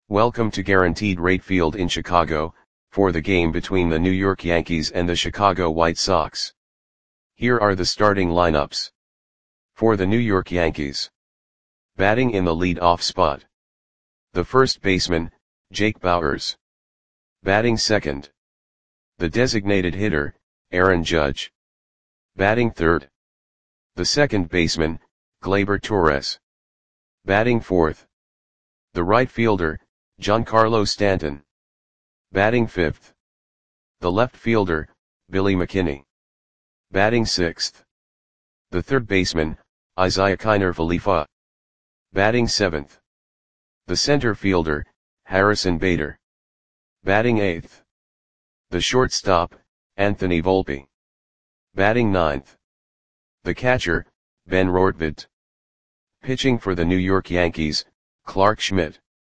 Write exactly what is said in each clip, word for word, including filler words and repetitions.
Welcome to Guaranteed Rate Field in Chicago, for the game between the New York Yankees and the Chicago White Sox. Here are the starting lineups. For the New York Yankees. Batting in the lead-off spot. The first baseman, Jake Bauers. Batting second. The designated hitter, Aaron Judge. Batting third. The second baseman, Gleyber Torres. Batting fourth. The right fielder, Giancarlo Stanton. Batting fifth. The left fielder, Billy McKinney. Batting sixth. The third baseman, Isiah Kiner Falefa. Batting seventh. The center fielder, Harrison Bader. Batting eighth. The shortstop, Anthony Volpe. Batting ninth. The catcher, Ben Rortvedt. Pitching for the New York Yankees, Clarke Schmidt.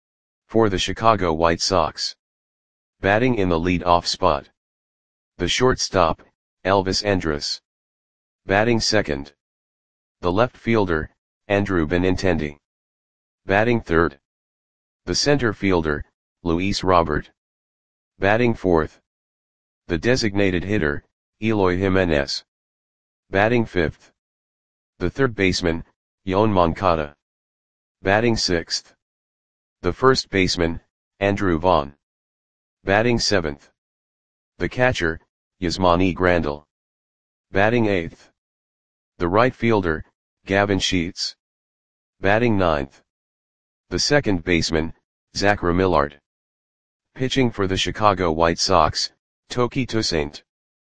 For the Chicago White Sox. Batting in the lead-off spot. The shortstop, Elvis Andrus. Batting second. The left fielder, Andrew Benintendi. Batting third. The center fielder, Luis Robert. Batting fourth. The designated hitter, Eloy Jimenez. Batting fifth. The third baseman, Yoan Moncada. Batting sixth. The first baseman, Andrew Vaughn. Batting seventh. The catcher, Yasmani Grandal. Batting eighth. The right fielder, Gavin Sheets. Batting ninth. The second baseman, Zach Remillard. Pitching for the Chicago White Sox, Touki Toussaint.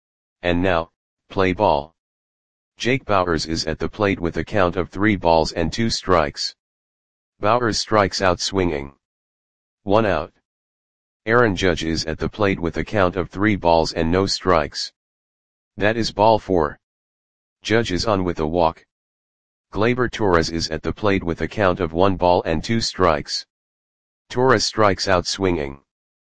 And now, play ball. Jake Bauers is at the plate with a count of three balls and two strikes. Bauers strikes out swinging. One out. Aaron Judge is at the plate with a count of three balls and no strikes. That is ball four. Judge is on with a walk. Gleyber Torres is at the plate with a count of one ball and two strikes. Torres strikes out swinging.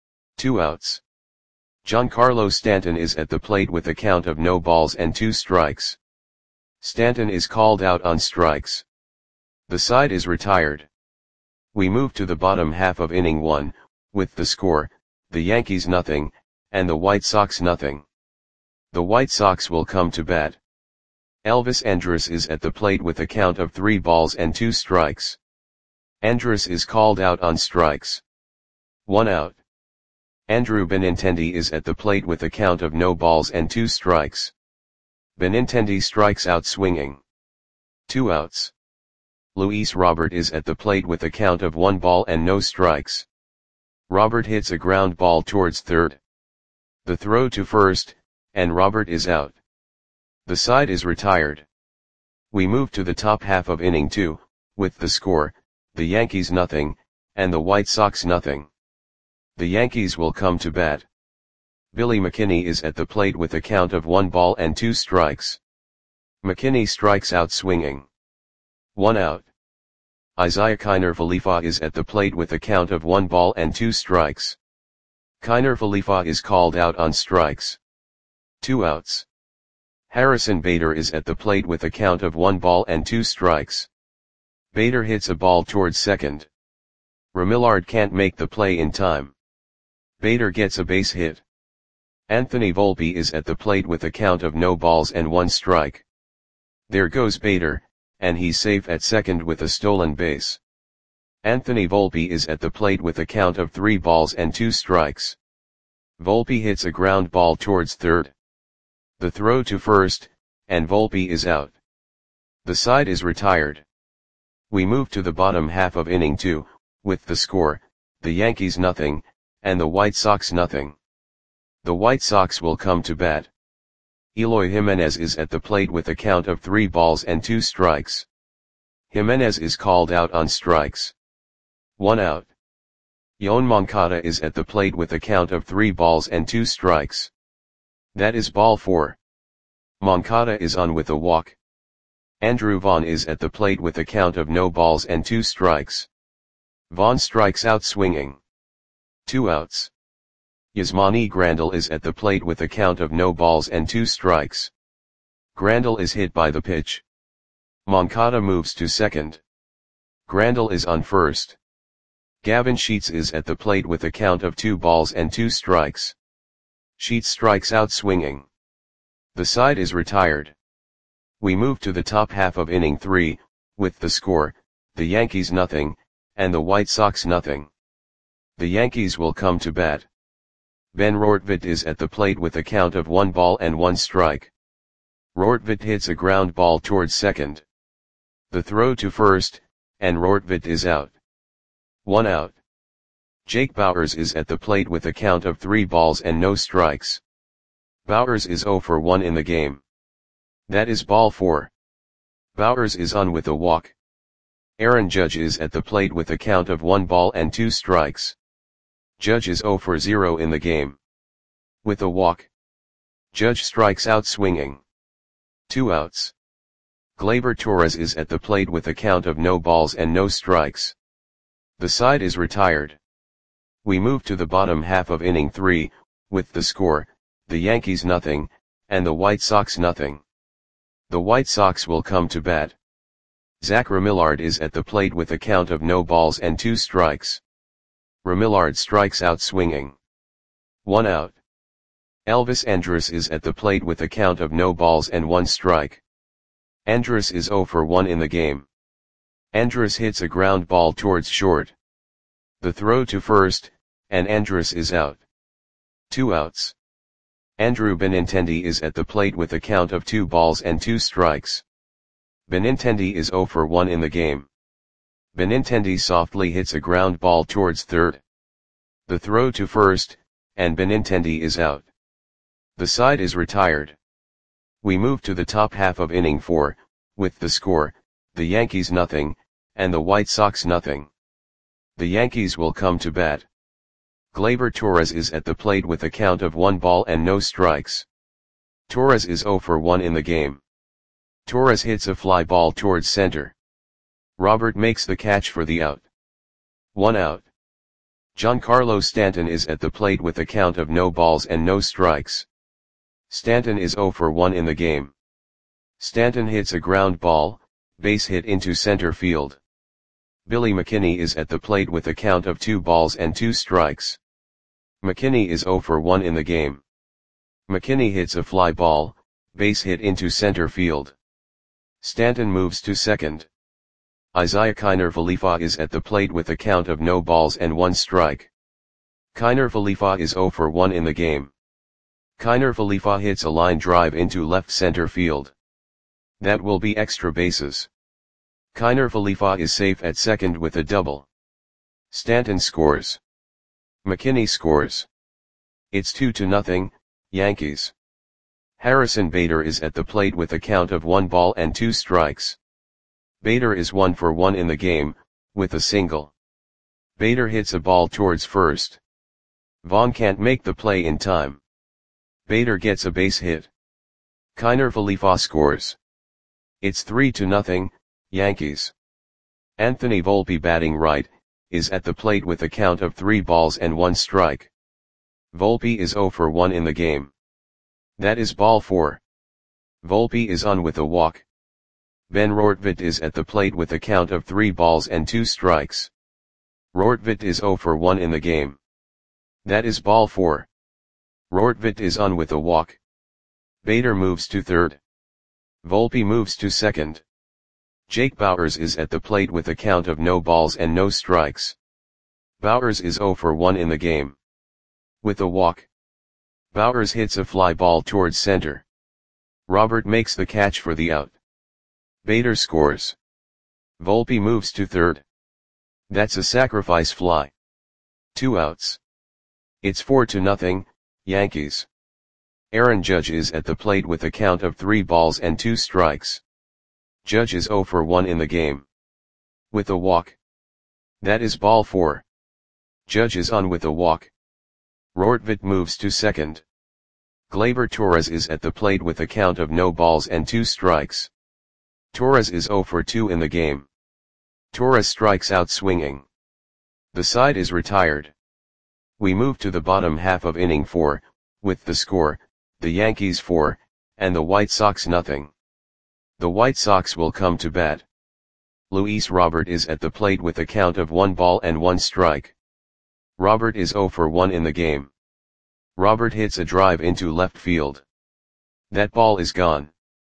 Two outs. Giancarlo Stanton is at the plate with a count of no balls and two strikes. Stanton is called out on strikes. The side is retired. We move to the bottom half of inning one, with the score, the Yankees nothing, and the White Sox nothing. The White Sox will come to bat. Elvis Andrus is at the plate with a count of three balls and two strikes. Andrus is called out on strikes. One out. Andrew Benintendi is at the plate with a count of no balls and two strikes. Benintendi strikes out swinging. Two outs. Luis Robert is at the plate with a count of one ball and no strikes. Robert hits a ground ball towards third. The throw to first, and Robert is out. The side is retired. We move to the top half of inning two, with the score, the Yankees nothing, and the White Sox nothing. The Yankees will come to bat. Billy McKinney is at the plate with a count of one ball and two strikes. McKinney strikes out swinging. One out. Isiah Kiner Falefa is at the plate with a count of one ball and two strikes. Kiner Falefa is called out on strikes. Two outs. Harrison Bader is at the plate with a count of one ball and two strikes. Bader hits a ball towards second. Remillard can't make the play in time. Bader gets a base hit. Anthony Volpe is at the plate with a count of no balls and one strike. There goes Bader, and he's safe at second with a stolen base. Anthony Volpe is at the plate with a count of three balls and two strikes. Volpe hits a ground ball towards third. The throw to first, and Volpe is out. The side is retired. We move to the bottom half of inning two, with the score, the Yankees nothing, and the White Sox nothing. The White Sox will come to bat. Eloy Jimenez is at the plate with a count of three balls and two strikes. Jimenez is called out on strikes. One out. Yoan Moncada is at the plate with a count of three balls and two strikes. That is ball four. Moncada is on with a walk. Andrew Vaughn is at the plate with a count of no balls and two strikes. Vaughn strikes out swinging. Two outs. Yasmani Grandal is at the plate with a count of no balls and two strikes. Grandal is hit by the pitch. Moncada moves to second. Grandal is on first. Gavin Sheets is at the plate with a count of two balls and two strikes. Sheets strikes out swinging. The side is retired. We move to the top half of inning three, with the score, the Yankees nothing, and the White Sox nothing. The Yankees will come to bat. Ben Rortvedt is at the plate with a count of one ball and one strike. Rortvedt hits a ground ball towards second. The throw to first, and Rortvedt is out. One out. Jake Bauers is at the plate with a count of three balls and no strikes. Bauers is zero for one in the game. That is ball four. Bauers is on with a walk. Aaron Judge is at the plate with a count of one ball and two strikes. Judge is zero for zero in the game. With a walk. Judge strikes out swinging. Two outs. Gleyber Torres is at the plate with a count of no balls and no strikes. The side is retired. We move to the bottom half of inning three, with the score, the Yankees nothing, and the White Sox nothing. The White Sox will come to bat. Zach Remillard is at the plate with a count of no balls and two strikes. Remillard strikes out swinging. One out. Elvis Andrus is at the plate with a count of no balls and one strike. Andrus is zero for one in the game. Andrus hits a ground ball towards short. The throw to first, and Andrus is out. Two outs. Andrew Benintendi is at the plate with a count of two balls and two strikes. Benintendi is zero for one in the game. Benintendi softly hits a ground ball towards third. The throw to first, and Benintendi is out. The side is retired. We move to the top half of inning four, with the score, the Yankees nothing, and the White Sox nothing. The Yankees will come to bat. Gleyber Torres is at the plate with a count of one ball and no strikes. Torres is zero for one in the game. Torres hits a fly ball towards center. Robert makes the catch for the out. One out. Giancarlo Stanton is at the plate with a count of no balls and no strikes. Stanton is zero for one in the game. Stanton hits a ground ball, base hit into center field. Billy McKinney is at the plate with a count of two balls and two strikes. McKinney is zero for one in the game. McKinney hits a fly ball, base hit into center field. Stanton moves to second. Isaiah Kiner Falefa is at the plate with a count of no balls and one strike. Kiner Falefa is zero for one in the game. Kiner Falefa hits a line drive into left center field. That will be extra bases. Kiner Falefa is safe at second with a double. Stanton scores. McKinney scores. It's two to nothing, Yankees. Harrison Bader is at the plate with a count of one ball and two strikes. Bader is one for one in the game, with a single. Bader hits a ball towards first. Vaughn can't make the play in time. Bader gets a base hit. Kiner Falefa scores. It's three to nothing, Yankees. Anthony Volpe batting right, is at the plate with a count of three balls and one strike. Volpe is zero for one in the game. That is ball four. Volpe is on with a walk. Ben Rortvedt is at the plate with a count of three balls and two strikes. Rortvedt is zero for one in the game. That is ball four. Rortvedt is on with a walk. Bader moves to third. Volpe moves to second. Jake Bauers is at the plate with a count of no balls and no strikes. Bauers is zero for one in the game. With a walk. Bauers hits a fly ball towards center. Robert makes the catch for the out. Bader scores. Volpe moves to third. That's a sacrifice fly. Two outs. It's four to nothing, Yankees. Aaron Judge is at the plate with a count of three balls and two strikes. Judge is zero for one in the game. With a walk. That is ball four. Judge is on with a walk. Rortvedt moves to second. Gleyber Torres is at the plate with a count of no balls and two strikes. Torres is zero for two in the game. Torres strikes out swinging. The side is retired. We move to the bottom half of inning four, with the score, the Yankees four, and the White Sox nothing. The White Sox will come to bat. Luis Robert is at the plate with a count of one ball and one strike. Robert is zero for one in the game. Robert hits a drive into left field. That ball is gone.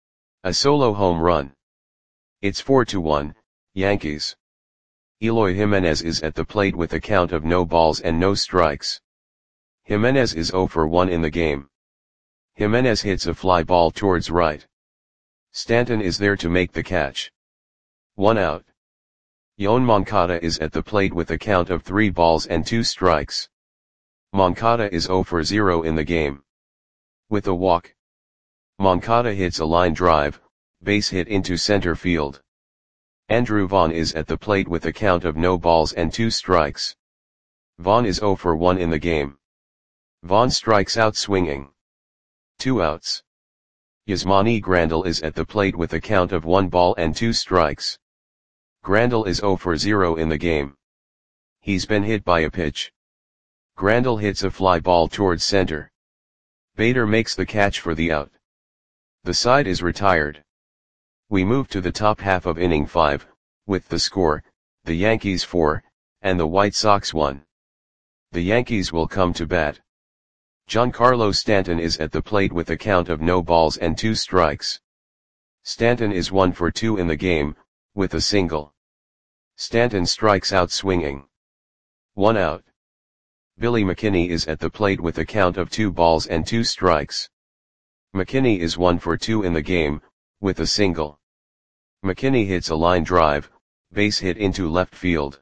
A solo home run. It's four to one, Yankees. Eloy Jimenez is at the plate with a count of no balls and no strikes. Jimenez is zero for one in the game. Jimenez hits a fly ball towards right. Stanton is there to make the catch. One out. Yoan Moncada is at the plate with a count of three balls and two strikes. Moncada is zero for zero in the game. With a walk. Moncada hits a line drive, base hit into center field. Andrew Vaughn is at the plate with a count of no balls and two strikes. Vaughn is zero for one in the game. Vaughn strikes out swinging. Two outs. Yasmani Grandal is at the plate with a count of one ball and two strikes. Grandal is zero for zero in the game. He's been hit by a pitch. Grandal hits a fly ball towards center. Bader makes the catch for the out. The side is retired. We move to the top half of inning five, with the score, the Yankees four, and the White Sox one. The Yankees will come to bat. Giancarlo Stanton is at the plate with a count of no balls and two strikes. Stanton is one for two in the game, with a single. Stanton strikes out swinging. One out. Billy McKinney is at the plate with a count of two balls and two strikes. McKinney is one for two in the game, with a single. McKinney hits a line drive, base hit into left field.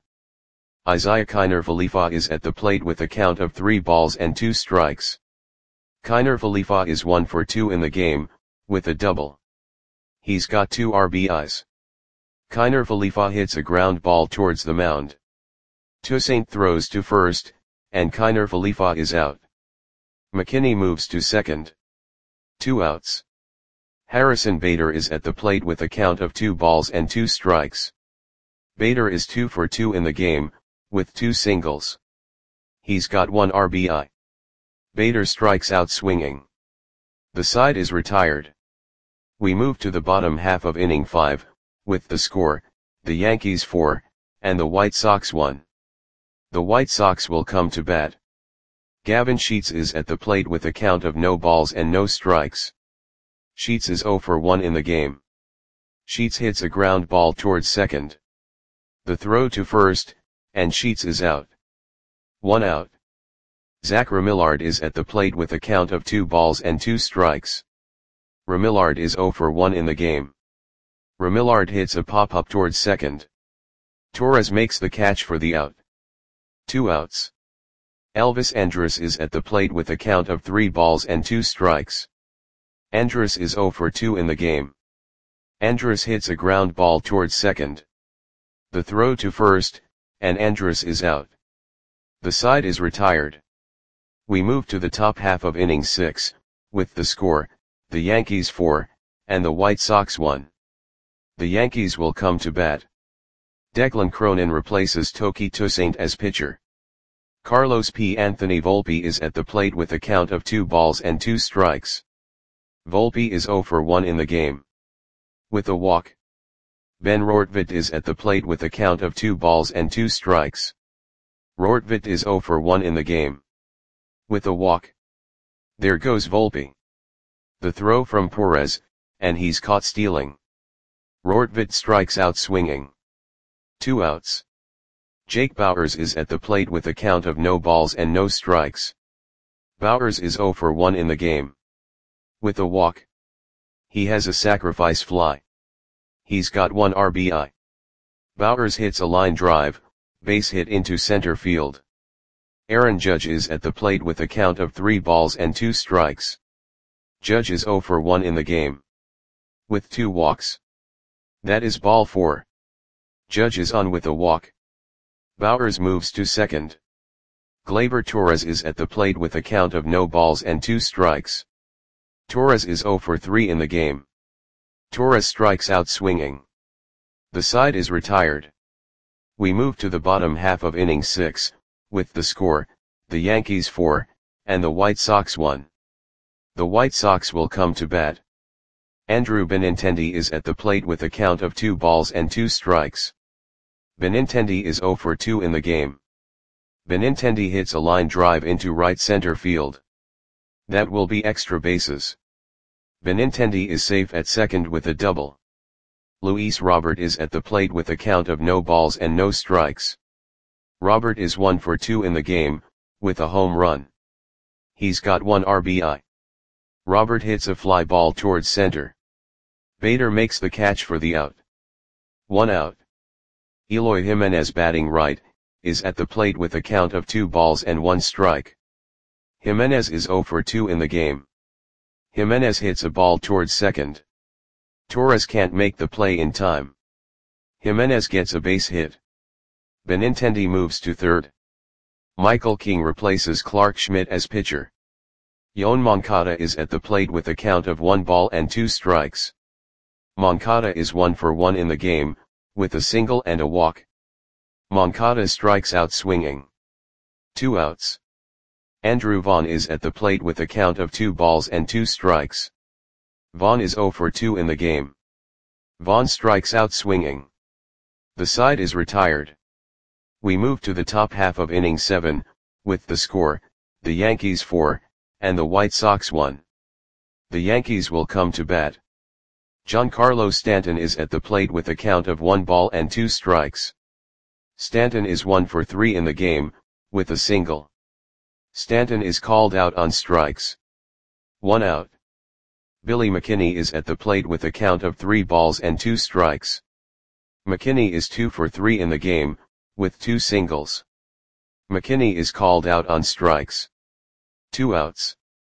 Isaiah Kiner Falefa is at the plate with a count of three balls and two strikes. Kiner Falefa is one for two in the game, with a double. He's got two R B Is. Kiner Falefa hits a ground ball towards the mound. Toussaint throws to first, and Kiner Falefa is out. McKinney moves to second. Two outs. Harrison Bader is at the plate with a count of two balls and two strikes. Bader is two for two in the game, with two singles. He's got one R B I. Bader strikes out swinging. The side is retired. We move to the bottom half of inning five, with the score, the Yankees four, and the White Sox one. The White Sox will come to bat. Gavin Sheets is at the plate with a count of no balls and no strikes. Sheets is zero for one in the game. Sheets hits a ground ball towards second. The throw to first, and Sheets is out. One out. Zach Remillard is at the plate with a count of two balls and two strikes. Remillard is zero for one in the game. Remillard hits a pop-up towards second. Torres makes the catch for the out. Two outs. Elvis Andrus is at the plate with a count of three balls and two strikes. Andrus is zero for two in the game. Andrus hits a ground ball towards second. The throw to first, and Andrus is out. The side is retired. We move to the top half of inning six, with the score, the Yankees four, and the White Sox one. The Yankees will come to bat. Declan Cronin replaces Toki Toussaint as pitcher. Carlos P. Anthony Volpe is at the plate with a count of two balls and two strikes. Volpe is zero for one in the game. With a walk. Ben Rortvedt is at the plate with a count of two balls and two strikes. Rortvedt is zero for one in the game. With a walk. There goes Volpe. The throw from Perez, and he's caught stealing. Rortvedt strikes out swinging. Two outs. Jake Bauers is at the plate with a count of no balls and no strikes. Bauers is zero for one in the game. With a walk. He has a sacrifice fly. He's got one R B I. Bauers hits a line drive, base hit into center field. Aaron Judge is at the plate with a count of three balls and two strikes. Judge is zero for one in the game. With two walks. That is ball four. Judge is on with a walk. Bauers moves to second. Gleyber Torres is at the plate with a count of no balls and two strikes. Torres is zero for three in the game. Torres strikes out swinging. The side is retired. We move to the bottom half of inning six, with the score, the Yankees four, and the White Sox one. The White Sox will come to bat. Andrew Benintendi is at the plate with a count of two balls and two strikes. Benintendi is zero for two in the game. Benintendi hits a line drive into right center field. That will be extra bases. Benintendi is safe at second with a double. Luis Robert is at the plate with a count of no balls and no strikes. Robert is one for two in the game, with a home run. He's got one R B I. Robert hits a fly ball towards center. Bader makes the catch for the out. One out. Eloy Jimenez, batting right, is at the plate with a count of two balls and one strike. Jimenez is zero for two in the game. Jimenez hits a ball towards second. Torres can't make the play in time. Jimenez gets a base hit. Benintendi moves to third. Michael King replaces Clark Schmidt as pitcher. Yoan Moncada is at the plate with a count of one ball and two strikes. Moncada is one for one in the game, with a single and a walk. Moncada strikes out swinging. Two outs. Andrew Vaughn is at the plate with a count of two balls and two strikes. Vaughn is zero for two in the game. Vaughn strikes out swinging. The side is retired. We move to the top half of inning seven, with the score, the Yankees four, and the White Sox one. The Yankees will come to bat. Giancarlo Stanton is at the plate with a count of one ball and two strikes. Stanton is one for three in the game, with a single. Stanton is called out on strikes. One out. Billy McKinney is at the plate with a count of three balls and two strikes. McKinney is two for three in the game, with two singles. McKinney is called out on strikes. Two outs.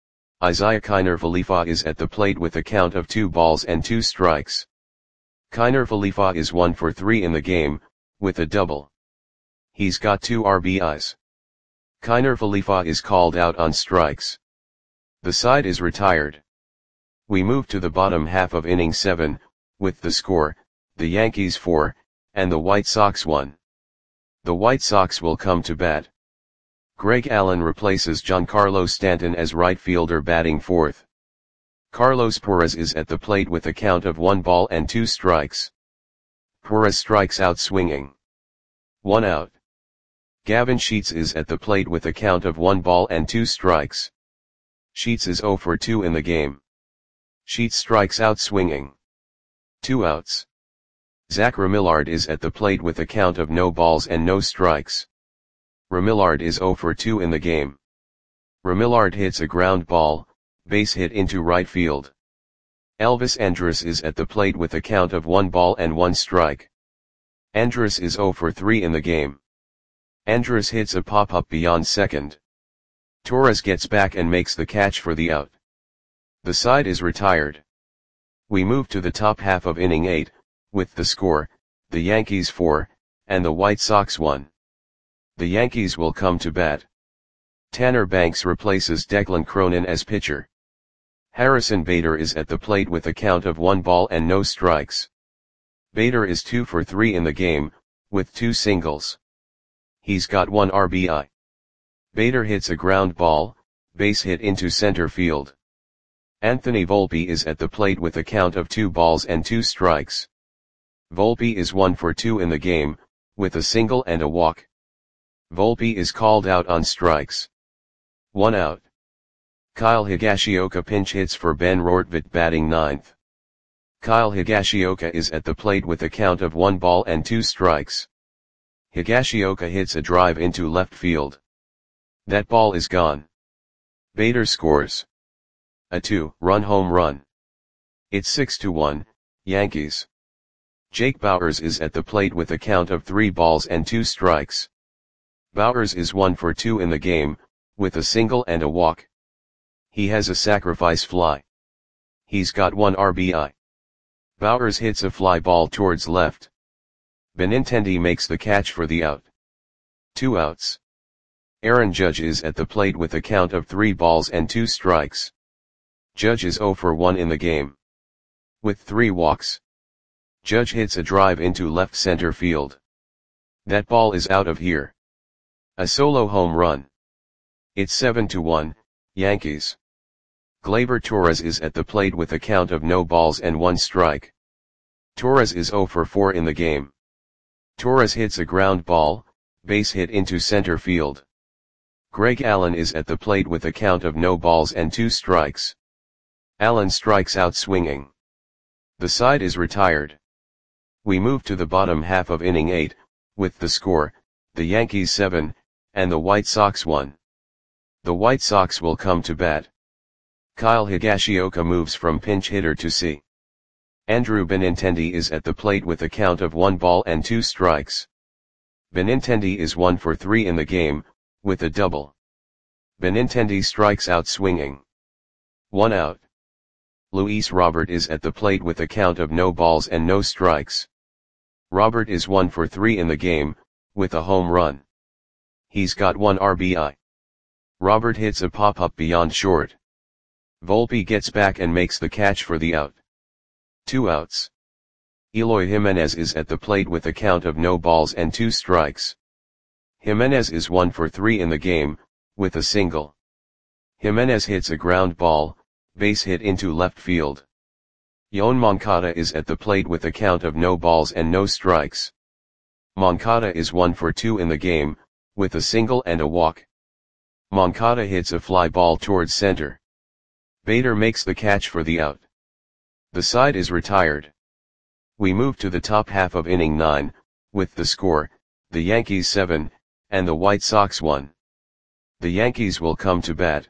Isaiah Kiner Falefa is at the plate with a count of two balls and two strikes. Kiner Falefa is one for three in the game, with a double. He's got two R B Is. Kiner Falefa is called out on strikes. The side is retired. We move to the bottom half of inning seven, with the score, the Yankees four, and the White Sox one. The White Sox will come to bat. Greg Allen replaces Giancarlo Stanton as right fielder, batting fourth. Carlos Perez is at the plate with a count of one ball and two strikes. Perez strikes out swinging. One out. Gavin Sheets is at the plate with a count of one ball and two strikes. Sheets is zero for two in the game. Sheets strikes out swinging. Two outs. Zach Remillard is at the plate with a count of no balls and no strikes. Remillard is zero for two in the game. Remillard hits a ground ball, base hit into right field. Elvis Andrus is at the plate with a count of one ball and one strike. Andrus is zero for three in the game. Andrus hits a pop-up beyond second. Torres gets back and makes the catch for the out. The side is retired. We move to the top half of inning eight, with the score, the Yankees four, and the White Sox one. The Yankees will come to bat. Tanner Banks replaces Declan Cronin as pitcher. Harrison Bader is at the plate with a count of one ball and no strikes. Bader is two for three in the game, with two singles. He's got one R B I. Bader hits a ground ball, base hit into center field. Anthony Volpe is at the plate with a count of two balls and two strikes. Volpe is one for two in the game, with a single and a walk. Volpe is called out on strikes. One out. Kyle Higashioka pinch hits for Ben Rortvedt, batting ninth. Kyle Higashioka is at the plate with a count of one ball and two strikes. Higashioka hits a drive into left field. That ball is gone. Bader scores a two-run home run. It's six to one, Yankees. Jake Bauers is at the plate with a count of three balls and two strikes. Bauers is one for two in the game, with a single and a walk. He has a sacrifice fly. He's got one R B I. Bauers hits a fly ball towards left. Benintendi makes the catch for the out. Two outs. Aaron Judge is at the plate with a count of three balls and two strikes. Judge is zero for one in the game. With three walks. Judge hits a drive into left center field. That ball is out of here. A solo home run. It's seven to one, Yankees. Gleyber Torres is at the plate with a count of no balls and one strike. Torres is zero for four in the game. Torres hits a ground ball, base hit into center field. Greg Allen is at the plate with a count of no balls and two strikes. Allen strikes out swinging. The side is retired. We move to the bottom half of inning eight, with the score, the Yankees seven, and the White Sox one. The White Sox will come to bat. Kyle Higashioka moves from pinch hitter to C. Andrew Benintendi is at the plate with a count of one ball and two strikes. Benintendi is one for three in the game, with a double. Benintendi strikes out swinging. One out. Luis Robert is at the plate with a count of no balls and no strikes. Robert is one for three in the game, with a home run. He's got one R B I. Robert hits a pop-up beyond short. Volpe gets back and makes the catch for the out. Two outs. Eloy Jimenez is at the plate with a count of no balls and two strikes. Jimenez is one for three in the game, with a single. Jimenez hits a ground ball, base hit into left field. Yoan Moncada is at the plate with a count of no balls and no strikes. Moncada is one for two in the game, with a single and a walk. Moncada hits a fly ball towards center. Bader makes the catch for the out. The side is retired. We move to the top half of inning nine, with the score, the Yankees seven, and the White Sox one. The Yankees will come to bat.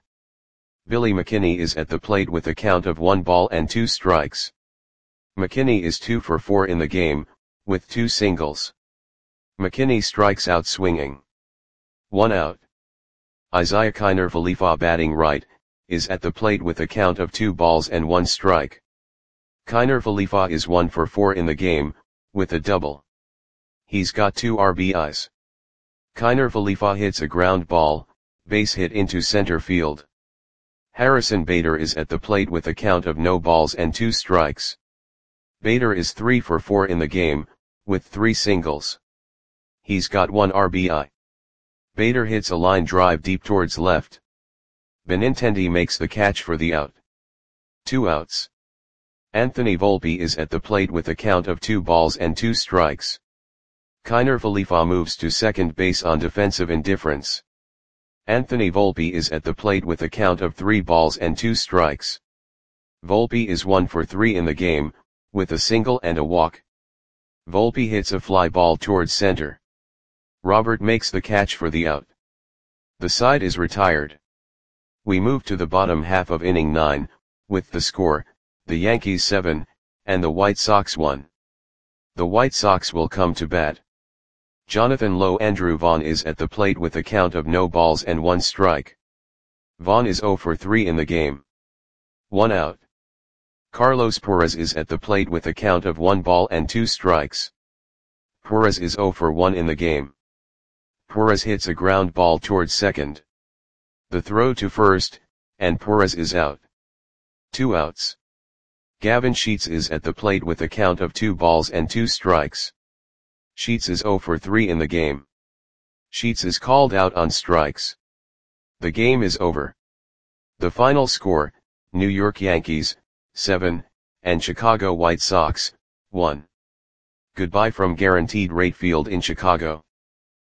Billy McKinney is at the plate with a count of one ball and two strikes. McKinney is two for four in the game, with two singles. McKinney strikes out swinging. One out. Isaiah Kiner Falefa, batting right, is at the plate with a count of two balls and one strike. Kiner Falefa is one for four in the game, with a double. He's got two R B Is. Kiner Falefa hits a ground ball, base hit into center field. Harrison Bader is at the plate with a count of no balls and two strikes. Bader is three for four in the game, with three singles. He's got one R B I. Bader hits a line drive deep towards left. Benintendi makes the catch for the out. Two outs. Anthony Volpe is at the plate with a count of two balls and two strikes. Kiner Falefa moves to second base on defensive indifference. Anthony Volpe is at the plate with a count of three balls and two strikes. Volpe is one for three in the game, with a single and a walk. Volpe hits a fly ball towards center. Robert makes the catch for the out. The side is retired. We move to the bottom half of inning nine, with the score, the Yankees seven, and the White Sox one. The White Sox will come to bat. Jonathan Lowe Andrew Vaughn is at the plate with a count of no balls and one strike. Vaughn is zero for three in the game. One out. Carlos Perez is at the plate with a count of one ball and two strikes. Perez is zero for one in the game. Perez hits a ground ball towards second. The throw to first, and Perez is out. Two outs. Gavin Sheets is at the plate with a count of two balls and two strikes. Sheets is zero for three in the game. Sheets is called out on strikes. The game is over. The final score, New York Yankees, seven, and Chicago White Sox, one. Goodbye from Guaranteed Rate Field in Chicago.